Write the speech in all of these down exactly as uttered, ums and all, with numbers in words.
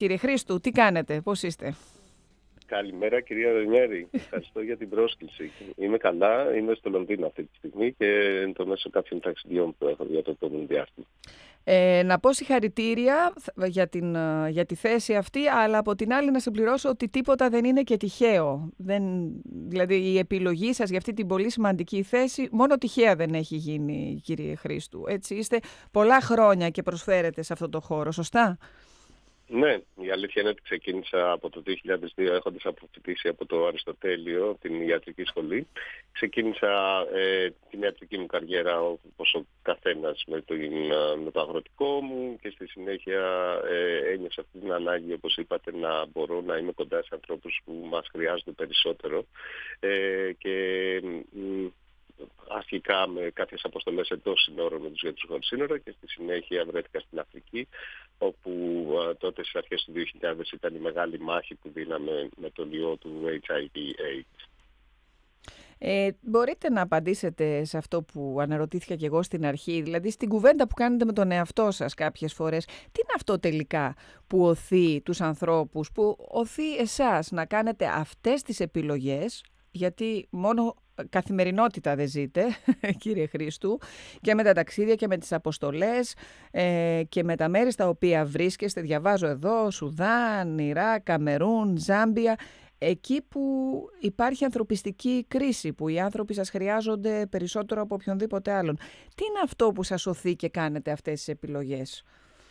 Κύριε Χρήστου, τι κάνετε, πώς είστε? Καλημέρα κυρία Ρενιέρη, ευχαριστώ για την πρόσκληση. Είμαι καλά, είμαι στο Λονδίνο αυτή τη στιγμή και το μέσω κάποιων ταξιδιών που έχω για το επόμενο διάστημα. Ε, να πω συγχαρητήρια για, την, για τη θέση αυτή, αλλά από την άλλη να συμπληρώσω ότι τίποτα δεν είναι και τυχαίο. Δεν, δηλαδή η επιλογή σας για αυτή την πολύ σημαντική θέση μόνο τυχαία δεν έχει γίνει, κύριε Χρήστου. Έτσι, είστε πολλά χρόνια και προσφέρετε σε αυτό το χώρο, σωστά? Ναι, η αλήθεια είναι ότι ξεκίνησα από το δύο χιλιάδες δύο έχοντας αποφοιτήσει από το Αριστοτέλειο, την ιατρική σχολή. Ξεκίνησα ε, την ιατρική μου καριέρα όπως ο καθένας με το, με το αγροτικό μου και στη συνέχεια ε, ένιωσα αυτή την ανάγκη, όπως είπατε, να μπορώ να είμαι κοντά σε ανθρώπους που μας χρειάζονται περισσότερο. Ε, και αρχικά με κάποιες αποστολές εντός συνόρων με τους γιατρούς χωρίς σύνορα και στη συνέχεια βρέθηκα στην Αφρική, όπου α, τότε στις αρχές του δύο χιλιάδες ήταν η μεγάλη μάχη που δίναμε με τον ιό του έιτς άι βι έιτς. Ε, μπορείτε να απαντήσετε σε αυτό που αναρωτήθηκα και εγώ στην αρχή, δηλαδή στην κουβέντα που κάνετε με τον εαυτό σας κάποιες φορές. Τι είναι αυτό τελικά που οθεί τους ανθρώπους, που οθεί εσάς να κάνετε αυτές τις επιλογές, γιατί μόνο καθημερινότητα δεν ζείτε, κύριε Χρήστου, και με τα ταξίδια και με τις αποστολές ε, και με τα μέρη στα οποία βρίσκεστε, διαβάζω εδώ, Σουδάν, Ιράκ, Καμερούν, Ζάμπια, εκεί που υπάρχει ανθρωπιστική κρίση, που οι άνθρωποι σας χρειάζονται περισσότερο από οποιονδήποτε άλλον. Τι είναι αυτό που σας οθεί και κάνετε αυτές τις επιλογές?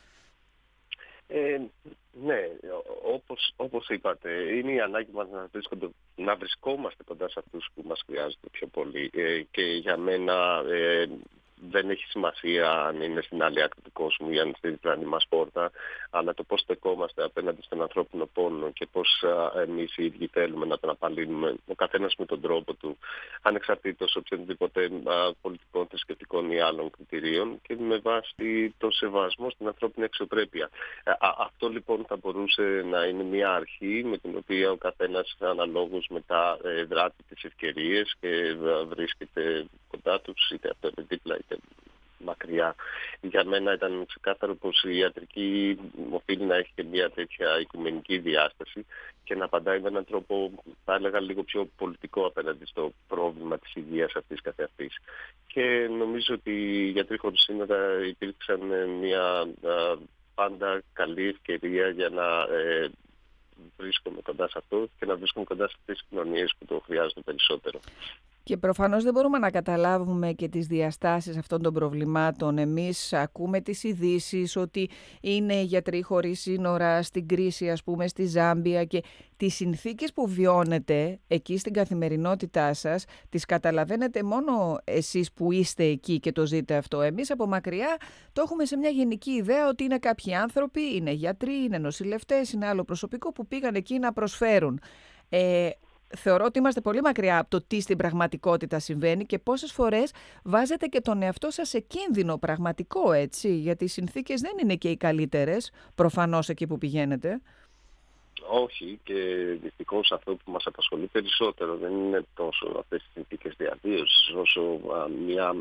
Ε, ναι, όπως, όπως είπατε, είναι η ανάγκη μας να, να βρισκόμαστε κοντά σε αυτούς που μας χρειάζονται πιο πολύ. Ε, και για μένα ε, δεν έχει σημασία αν είναι στην άλλη άκρη του κόσμου ή αν είναι στη διπλανή μας πόρτα, αλλά το πώς στεκόμαστε απέναντι στον ανθρώπινο πόνο και πώς εμείς οι ίδιοι θέλουμε να τον απαλύνουμε, ο καθένας με τον τρόπο του, ανεξαρτήτως οποιονδήποτε α, πολιτικών, θρησκευτικών ή άλλων κριτηρίων και με βάση το σεβασμό στην ανθρώπινη αξιοπρέπεια. Α, αυτό λοιπόν θα μπορούσε να είναι μια αρχή με την οποία ο καθένας αναλόγως μετά ε, δράττει τις ευκαιρίες και ε, βρίσκεται κοντά τους, είτε αυτό είναι δίπλα είτε μακριά. Για μένα ήταν ξεκάθαρο πως η ιατρική οφείλει να έχει και μια τέτοια οικουμενική διάσταση και να απαντάει με έναν τρόπο, θα έλεγα, λίγο πιο πολιτικό απέναντι στο πρόβλημα της υγείας αυτής καθεαυτής. Και νομίζω ότι οι γιατροί χωρίς σύνορα υπήρξαν μια α, πάντα καλή ευκαιρία για να ε, βρίσκομαι κοντά σε αυτό και να βρίσκομαι κοντά σε αυτές τις κοινωνίες που το χρειάζονται περισσότερο. Και προφανώς δεν μπορούμε να καταλάβουμε και τις διαστάσεις αυτών των προβλημάτων. Εμείς ακούμε τις ειδήσεις ότι είναι γιατροί χωρίς σύνορα στην κρίση, ας πούμε, στη Ζάμπια, και τις συνθήκες που βιώνετε εκεί στην καθημερινότητά σας τις καταλαβαίνετε μόνο εσείς που είστε εκεί και το ζείτε αυτό. Εμείς από μακριά το έχουμε σε μια γενική ιδέα ότι είναι κάποιοι άνθρωποι, είναι γιατροί, είναι νοσηλευτές, είναι άλλο προσωπικό που πήγαν εκεί να προσφέρουν. Ε, Θεωρώ ότι είμαστε πολύ μακριά από το τι στην πραγματικότητα συμβαίνει και πόσες φορές βάζετε και τον εαυτό σας σε κίνδυνο πραγματικό, έτσι, γιατί οι συνθήκες δεν είναι και οι καλύτερες, προφανώς, εκεί που πηγαίνετε. Όχι, και δυστυχώς αυτό που μας απασχολεί περισσότερο δεν είναι τόσο αυτές τις συνθήκες διαβίωσης, όσο α, μια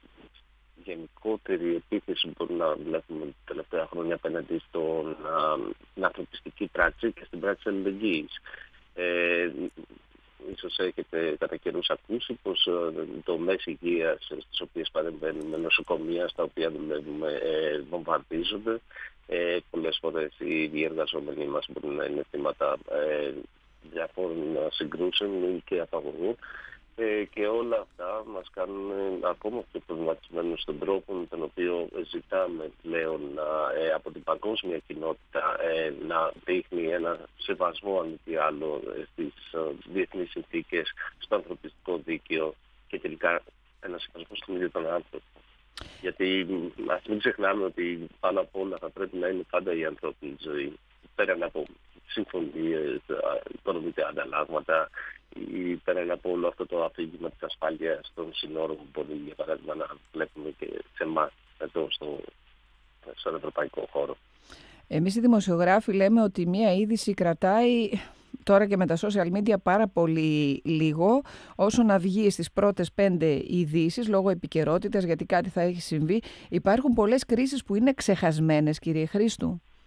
γενικότερη επίθεση που μπορούμε να βλέπουμε τα τελευταία χρόνια απέναντι στην ανθρωπιστική πράξη και στην πράξη αλληλεγγύης. Ε, ίσως έχετε κατά καιρούς ακούσει πως ε, το μέσο υγείας στις οποίες παρεμβαίνουμε, νοσοκομεία στα οποία δουλεύουμε, ε, βομβαρδίζονται. Ε, πολλές φορές οι ίδιοι εργαζόμενοι μας μπορούν να είναι θύματα ε, διαφόρων συγκρούσεων και απαγωγών. Ε, και όλα αυτά μας κάνουν ακόμα πιο προβληματισμένους στον τρόπο με τον οποίο ζητάμε πλέον ε, από την παγκόσμια κοινότητα ε, να δείχνει ένα σεβασμό, αν μη τι άλλο, στις ε, διεθνείς συνθήκες, στο ανθρωπιστικό δίκαιο και τελικά ένα σεβασμό στον ίδιο τον άνθρωπο. Γιατί ας μην ξεχνάμε ότι πάνω απ' όλα θα πρέπει να είναι πάντα η ανθρώπινη ζωή, πέραν από συμφωνίες, οικονομικά ανταλλάγματα, ή πέραν από όλο αυτό το αφήγημα της ασφάλειας των συνόρων που μπορεί, για παράδειγμα, να βλέπουμε και σε εμάς εδώ στο, στον ευρωπαϊκό χώρο. Εμείς οι δημοσιογράφοι λέμε ότι μία είδηση κρατάει τώρα και με τα social media πάρα πολύ λίγο, όσο να βγει στις πρώτες πέντε ειδήσεις λόγω επικαιρότητας, γιατί κάτι θα έχει συμβεί. Υπάρχουν πολλές κρίσεις που είναι ξεχασμένες, κύριε Χρήστου.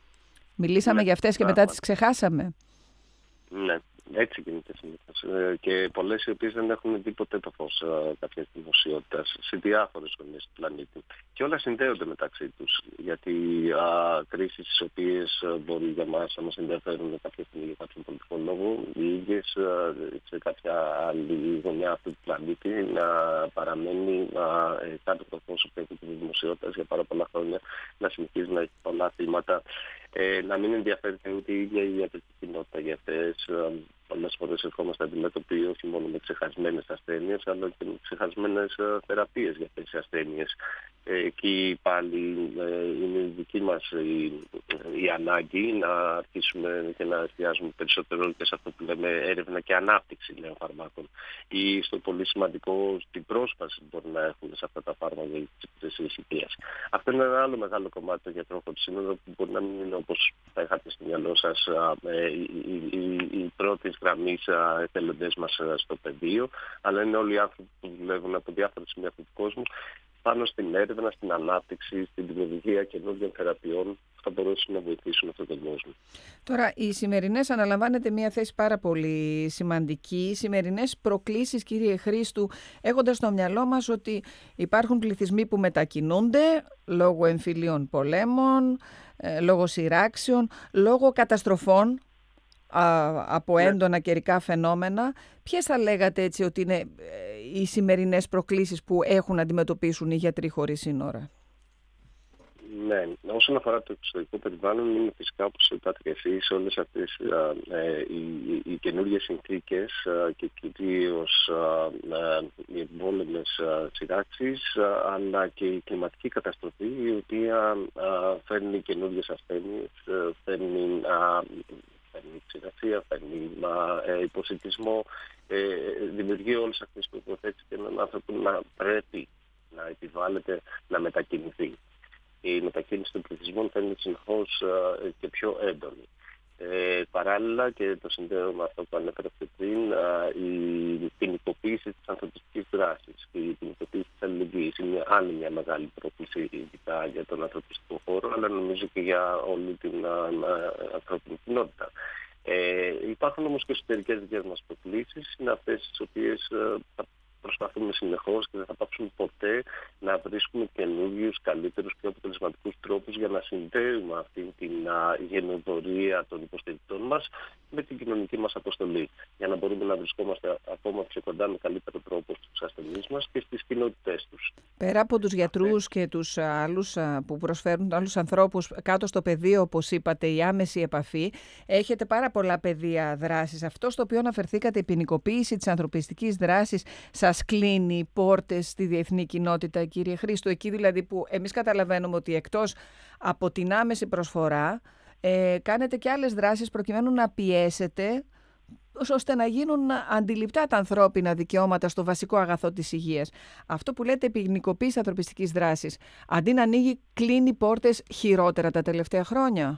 Μιλήσαμε Ναι, για αυτές και μετά τις ξεχάσαμε. Ναι, έτσι γίνεται συνήθως. Ε, και πολλές οι οποίες δεν έχουν δει ποτέ το φως ε, κάποιας δημοσιότητας σε διάφορες γωνίες του πλανήτη. Και όλα συνδέονται μεταξύ τους. Γιατί α, κρίσεις τις οποίες ε, μπορεί για μας να μας ενδιαφέρουν κάποια στιγμή για κάποιον πολιτικό λόγο, οι ίδιες ε, σε κάποια άλλη γωνιά αυτού του πλανήτη να παραμένει ε, κάτω από το φως που έχει τη δημοσιότητα για πάρα πολλά χρόνια, να συνεχίζει να έχει πολλά θύματα. Ε, να μην ενδιαφέρεται ούτε η ίδια η ιατρική κοινότητα για αυτές. Ε, πολλές φορές ερχόμαστε αντιμέτωποι όχι μόνο με ξεχασμένες ασθένειες, αλλά και με ξεχασμένες ε, θεραπείες για αυτές τις ασθένειες. Ε, εκεί πάλι ε, είναι η δική μας η, η ανάγκη να αρχίσουμε και να εστιάζουμε περισσότερο και σε αυτό που λέμε έρευνα και ανάπτυξη νέων φαρμάκων ή στο πολύ σημαντικό στην πρόσβαση που μπορεί να έχουμε σε αυτά τα φάρμακα για τις υπηρεσίες υγείας. Αυτό είναι ένα άλλο μεγάλο κομμάτι των γιατρών σήμερα που μπορεί να μην είναι όπως θα είχατε στο μυαλό σας οι πρώτες γραμμές εθελοντές μας στο πεδίο, αλλά είναι όλοι οι άνθρωποι που δουλεύουν από διάφορα σημεία αυτού του κόσμου πάνω στην έρευνα, στην ανάπτυξη, στην δημιουργία καινούργιων θεραπείων που θα μπορέσουν να βοηθήσουν αυτόν τον κόσμο. Τώρα, οι σημερινές αναλαμβάνετε μια θέση πάρα πολύ σημαντική. Οι σημερινές προκλήσεις, κύριε Χρήστου, έχοντας στο μυαλό μας ότι υπάρχουν πληθυσμοί που μετακινούνται λόγω εμφυλίων πολέμων, λόγω σειράξεων, λόγω καταστροφών από έντονα καιρικά φαινόμενα. Ποιες θα λέγατε έτσι ότι είναι οι σημερινές προκλήσεις που έχουν να αντιμετωπίσουν οι γιατροί χωρίς σύνορα? Ναι, όσον αφορά το εξωτερικό περιβάλλον, είναι φυσικά, όπως είπατε και εσείς, όλες αυτές ε, οι, οι, οι καινούργιες συνθήκες ε, και κυρίως ε, οι εμπόλεμες ε, σειράξεις, ε, αλλά και η κλιματική καταστροφή, η οποία ε, φέρνει καινούργιες ασθένειες, ε, φέρνει... Ε, φέρνει ξηρασία, φέρνει ε, υποσιτισμό, ε, δημιουργεί όλες αυτές τις προϋποθέσεις και έναν άνθρωπο να πρέπει να επιβάλλεται να μετακινηθεί. Η μετακίνηση των πληθυσμών φαίνεται συνεχώς ε, και πιο έντονη. Ε, παράλληλα, και το συνδέω με αυτό που ανέφερα πριν, ε, η ποινικοποίηση της ανθρωπιστικής δράσης και η ποινικοποίηση της αλληλεγγύης είναι άλλη μια μεγάλη πρόκληση, ειδικά για τον ανθρωπιστικό χώρο, αλλά νομίζω και για όλη την ε, ανθρώπινη κοινότητα. Ε, υπάρχουν όμως και εσωτερικές δικές μας προκλήσεις, είναι αυτές τις οποίες ε, θα προσπαθούμε συνεχώς και δεν θα πάψουμε ποτέ να βρίσκουμε καινούριους, καλύτερους και αποτελεσματικούς τρόπους για να συνδέουμε αυτή την γενοδορία των υποστηρικτών μας με την κοινωνική μας αποστολή. Για να μπορούμε να βρισκόμαστε ακόμα πιο κοντά με καλύτερο τρόπο στους ασθενείς μας και στις κοινότητές τους. Πέρα από τους γιατρούς και τους άλλους που προσφέρουν άλλους ανθρώπους κάτω στο πεδίο, όπως είπατε, η άμεση επαφή, έχετε πάρα πολλά πεδία δράσης. Αυτό στο οποίο αναφερθήκατε, η ποινικοποίηση της ανθρωπιστικής δράσης, σας κλείνει πόρτες στη διεθνή κοινότητα, κύριε Χρήστο? Εκεί δηλαδή που εμείς καταλαβαίνουμε ότι εκτός από την άμεση προσφορά, ε, κάνετε και άλλες δράσεις προκειμένου να πιέσετε ώστε να γίνουν αντιληπτά τα ανθρώπινα δικαιώματα στο βασικό αγαθό της υγείας. Αυτό που λέτε ποινικοποίηση ανθρωπιστικής δράσης, αντί να ανοίγει, κλείνει πόρτες χειρότερα τα τελευταία χρόνια?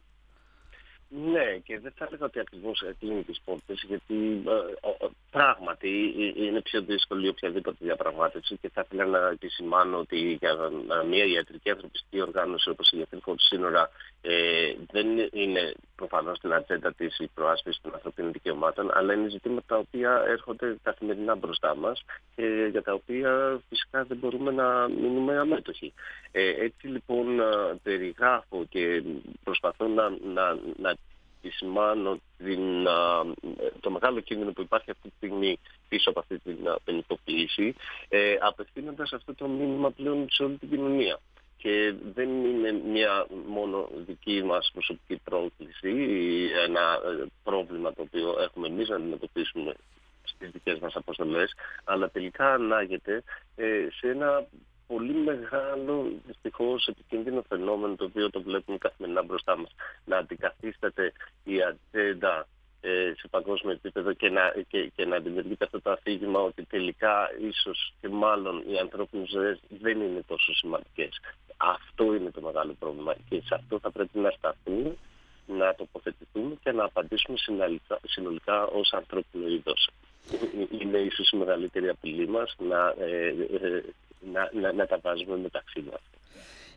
Ναι, και δεν θα έλεγα ότι ακριβώς κλείνει τις πόρτες, γιατί ε, ε, πράγματι είναι πιο δύσκολη οποιαδήποτε διαπραγμάτευση και θα ήθελα να επισημάνω ότι για μια ιατρική ανθρωπιστική οργάνωση όπως η Γιατροί Χωρίς Σύνορα ε, δεν είναι προφανώς στην ατζέντα της η προάσπιση των ανθρωπίνων δικαιωμάτων, αλλά είναι ζητήματα τα οποία έρχονται καθημερινά μπροστά μας και για τα οποία φυσικά δεν μπορούμε να μείνουμε αμέτωχοι. Ε, έτσι λοιπόν περιγράφω και προσπαθώ να, να, να επισημάνω την, α, το μεγάλο κίνδυνο που υπάρχει αυτή τη στιγμή πίσω από αυτή την ποινικοποίηση, ε, απευθύνοντας αυτό το μήνυμα πλέον σε όλη την κοινωνία. Και δεν είναι μια μόνο δική μας προσωπική πρόκληση, ένα πρόβλημα το οποίο έχουμε εμείς να αντιμετωπίσουμε στις δικές μας αποστολές, αλλά τελικά ανάγεται ε, σε ένα πολύ μεγάλο, δυστυχώς, επικίνδυνο φαινόμενο το οποίο το βλέπουμε καθημερινά μπροστά μας. Να αντικαθίσταται η ατζέντα ε, σε παγκόσμιο επίπεδο και να, και, και να δημιουργείται αυτό το αφήγημα ότι τελικά ίσως και μάλλον οι ανθρώπινες ζωές δεν είναι τόσο σημαντικές. Αυτό είναι το μεγάλο πρόβλημα και σε αυτό θα πρέπει να σταθούμε, να τοποθετηθούμε και να απαντήσουμε συνολικά, συνολικά ως ανθρώπινο είδος. Είναι ίσως η μεγαλύτερη απειλή μας να, ε, ε, να, να, να τα βάζουμε μεταξύ μας.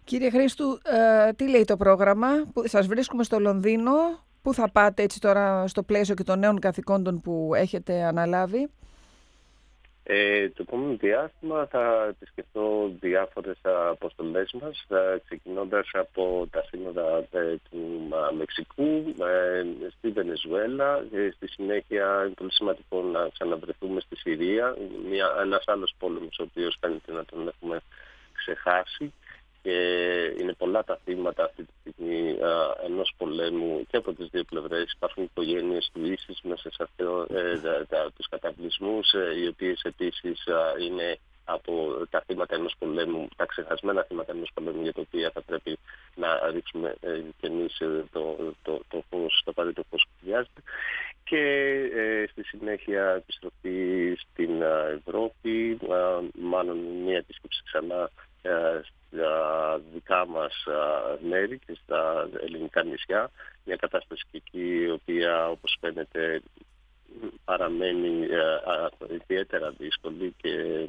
Κύριε Χρήστου, ε, τι λέει το πρόγραμμα? Που σας βρίσκουμε στο Λονδίνο. Πού θα πάτε έτσι τώρα στο πλαίσιο και των νέων καθηκόντων που έχετε αναλάβει? Ε, το επόμενο διάστημα θα επισκεφτώ διάφορες αποστολές μας, ε, ξεκινώντας από τα σύνορα ε, του α, Μεξικού, ε, στη Βενεζουέλα. Ε, στη συνέχεια είναι πολύ σημαντικό να ξαναβρεθούμε στη Συρία, μια, ένας άλλος πόλεμος ο οποίος φαίνεται να τον έχουμε ξεχάσει. Και είναι πολλά τα θύματα αυτή τη στιγμή α, ενός πολέμου και από τις δύο πλευρές. Υπάρχουν οικογένειες του ίσης μέσα σε αυτό, ε, τα, τα, τους καταβλισμούς, ε, οι οποίες επίσης α, είναι από τα θύματα ενός πολέμου, τα ξεχασμένα θύματα ενός πολέμου, για τα οποία θα πρέπει να ρίξουμε ε, και εμείς ε, το, το, το φως, το απαραίτητο φως που χρειάζεται. Και ε, στη συνέχεια επιστροφή στην α, Ευρώπη, α, μάλλον μια επίσκεψη ξανά α, στα δικά μας μέρη και στα ελληνικά νησιά. Μια κατάσταση και εκεί η οποία, όπως φαίνεται, παραμένει ιδιαίτερα δύσκολη και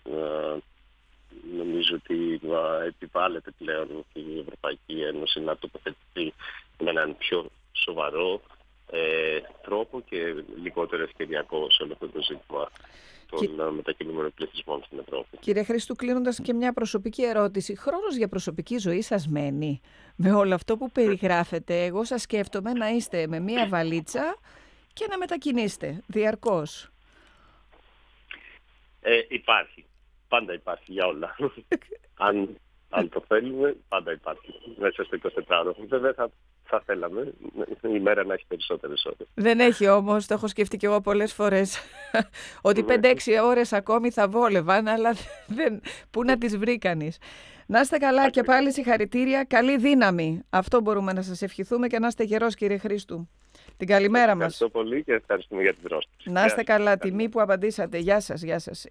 νομίζω ότι επιβάλλεται πλέον η Ευρωπαϊκή Ένωση να τοποθετηθεί με έναν πιο σοβαρό ε, τρόπο και λιγότερο ευκαιριακό σε όλο αυτό το ζήτημα των Κι... μετακινούμενων πληθυσμών στην Ευρώπη. Κύριε Χρήστου, κλείνοντας και μια προσωπική ερώτηση, χρόνος για προσωπική ζωή σας μένει? Με όλο αυτό που περιγράφετε, εγώ σας σκέφτομαι να είστε με μια βαλίτσα και να μετακινήσετε διαρκώς. Ε, υπάρχει. Πάντα υπάρχει για όλα. αν, αν το θέλουμε, πάντα υπάρχει. Μέσα στο εικοσιτετράωρο. Βέβαια θα, θα θέλαμε η μέρα να έχει περισσότερες ώρες. Δεν έχει όμως, το έχω σκεφτεί και εγώ πολλές φορές, ότι πέντε έξι ώρες ακόμη θα βόλευαν, αλλά δεν, πού να τις βρει κανείς. Να είστε καλά και πάλι συγχαρητήρια, καλή δύναμη. Αυτό μπορούμε να σας ευχηθούμε και να είστε γερός, κύριε Χρήστου. Την καλημέρα μας. Ευχαριστώ πολύ και ευχαριστούμε για την πρόσκληση. Να είστε καλά, τιμή που απαντήσατε. Γεια σας, γεια σας.